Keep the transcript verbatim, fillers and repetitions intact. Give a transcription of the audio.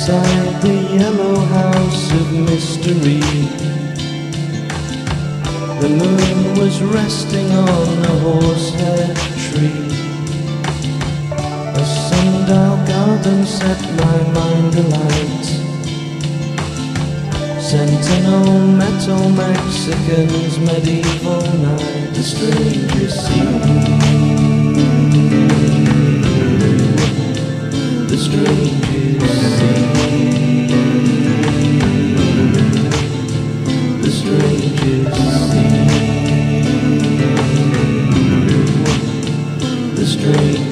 Outside the yellow house of mystery, the moon was resting on a horsehair tree. A sundial garden set my mind alight. Sentinel metal Mexicans, medieval night, the stranger sea. The stranger sea. The stranger sea. The stranger